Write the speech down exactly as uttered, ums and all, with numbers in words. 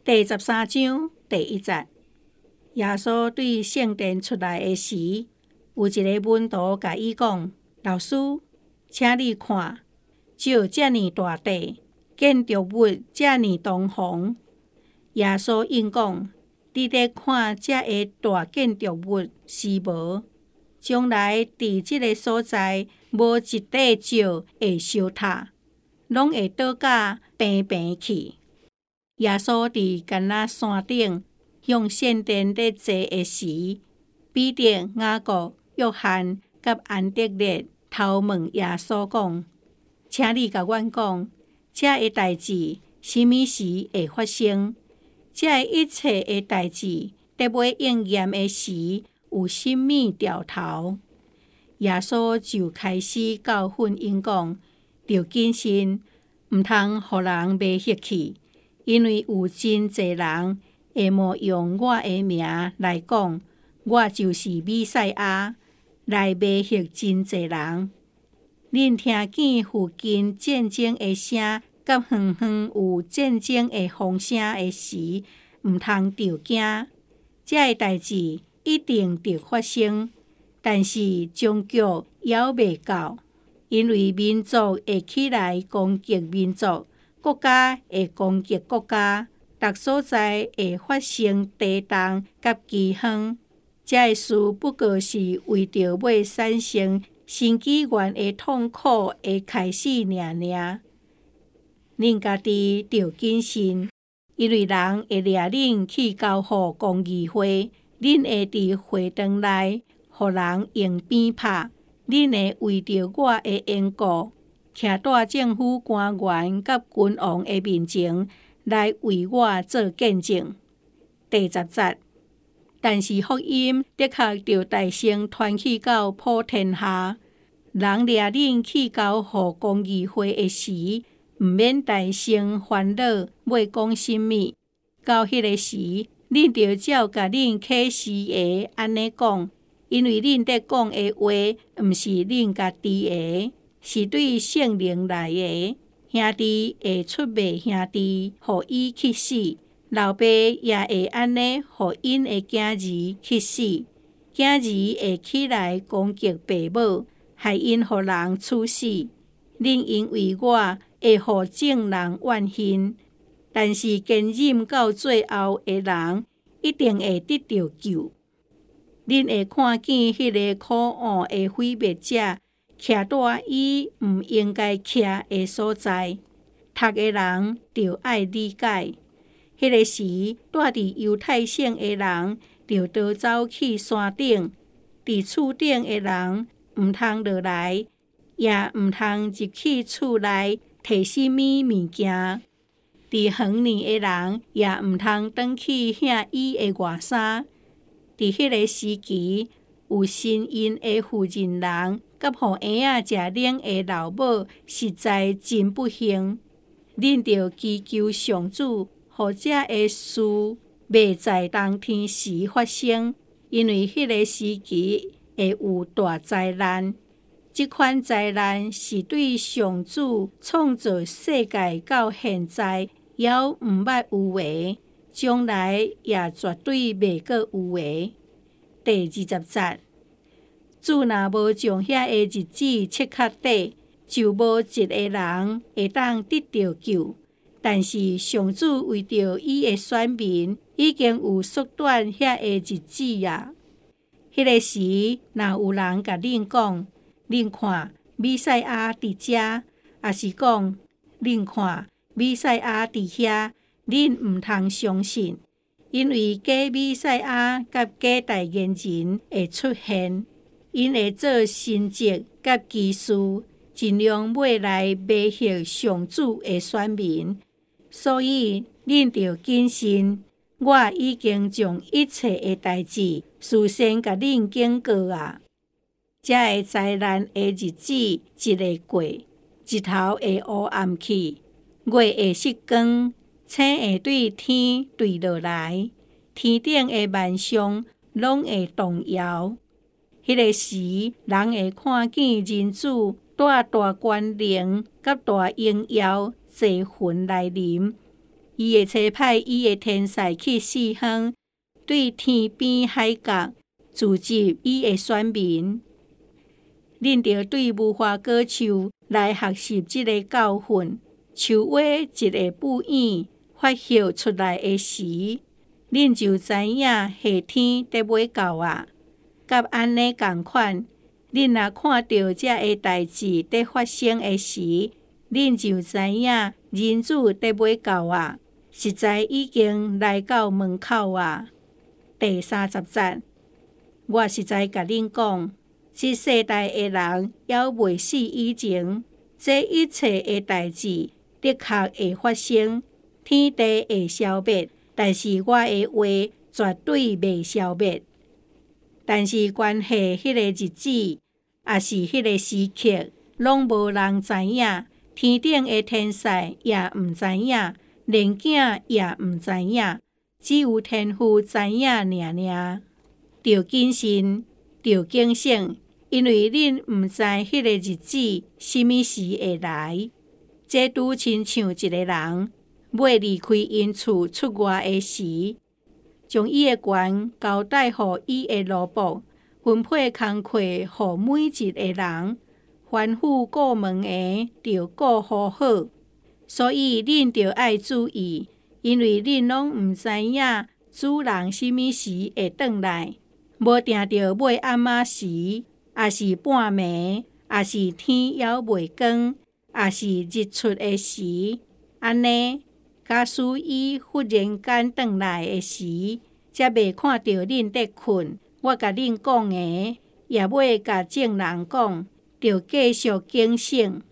第十三章第一节，耶穌對聖殿出來的時，有一個門徒甲伊講：老師，請你看，就這麼大地，建築物這麼堂皇。耶穌應講：你咧看這個大建築物是無？將來佇這個所在，無一塊石會相塌，攏會倒甲平平去。耶穌佇橄欖山頂向聖殿咧坐的時，彼得、雅各、約翰甲安德烈頭問耶穌講：請你甲阮講，這個代志什麼時會發生？這個一切的代志得要應驗的時，有甚麼兆頭？耶穌就開始教訓因講：要謹慎，毋通互人迷惑去。因為有真濟人會冒用我的名來講，我就是彌賽亞，來迷惑真濟人。恁聽見附近戰爭的聲，甲遠遠有戰爭的風聲的時，毋通着驚。這個代志一定得發生，但是終局猶未到，因為民族會起來攻擊民族。國家會攻擊國家，各所在會發生地動甲饑荒。這個事不過是為着要產生新紀元的痛苦的開始爾爾。恁家己着謹慎，因為人會掠恁去交予公議會，恁會佇會堂內，予人用鞭拍，恁會為着我的緣故。徛大政府官員甲君王的面前，來為我做見證。第十節，但是福音的確着大聲傳去到普天下，人掠恁去交予公議會的時，毋免大聲煩惱，要講甚物。到迄個時，恁着照甲恁啟示的安尼講，因為恁得講的話，毋是恁家己的。是對聖靈來的，兄弟會出賣兄弟，互伊去死；老爸也會安尼，互因的囝兒去死。囝兒會起來攻擊父母，害因互人處死。恁因為我會互眾人怨恨，但是堅忍到最後的人，一定會得到救。恁會看見迄個可惡的毀滅者。徛在伊毋應該徛的所在，讀的人就愛理解。迄個時，住佇猶太省的人就逃走去山頂，佇厝頂的人毋通落來，也毋通入去厝內摕什麼物件。佇遠年的人也毋通轉去獻伊的外衫。佇迄個時期，有身孕的婦人人。甲互嬰仔食奶的老母，實在真不幸。恁着祈求上主，互這個事袂在當天時發生，因為迄個時期會有大災難。這款災難是對上主創造世界到現在，猶毋捌有誒，將來也絕對袂閣有誒。第二十節。主若無將遐個日子切刻底，就無一個人會當得到救。但是上主為着伊的選民，已經有縮短遐個日子啊。迄個時，若有人甲恁講，恁看彌賽亞佇遮，也是講恁看彌賽亞佇遐，恁毋通相信，因為假彌賽亞甲假代言人會出現。因會做神蹟甲奇事，盡量要來迷惑上主的選民，所以恁着謹慎。我已經將一切的代志事先甲恁警告啊！這個災難的日子一個過，日頭會烏暗去，月會失光，星會對天墜落來，天頂的萬象攏會動搖。迄個時，人會看見人子帶大權能甲大榮耀坐雲來臨， 伊会差派伊的天使去四方，对天边海角聚集伊的选民。恁着对无花果树来学习即个教训。树蛙一个不厌发叶出来的时，恁就知影夏天得要到啊。甲安尼共款，恁若看到遮个代志得发生的时，恁就知影人子得要到啊，实在已经来到门口啊。第三十节，我实在甲恁讲，即世代的人还未死以前，这一切的代志的确会发生，天地会消灭，但是我的话绝对袂消灭。但是关系迄个日子，也是迄个时刻，拢无人知影，天顶的天使也毋知影，连囝也毋知影，只有天父知影尔尔。着谨慎，着警醒，因为恁毋知迄个日子什么时会来。这拄亲像一个人要离开因厝出外的时，将伊的权交代予伊的奴仆，分配工课予每一个人。吩咐顾门的，着顾好好。所以恁着爱注意，因为恁拢毋知影主人什么时会转来，无定着尾暗仔时，也是半暝，也是天还未光，也是日出的时。安尼，假使伊忽然间转来的时，才袂看到恁在困。我甲恁讲的，也袂甲众人讲，着继续警醒。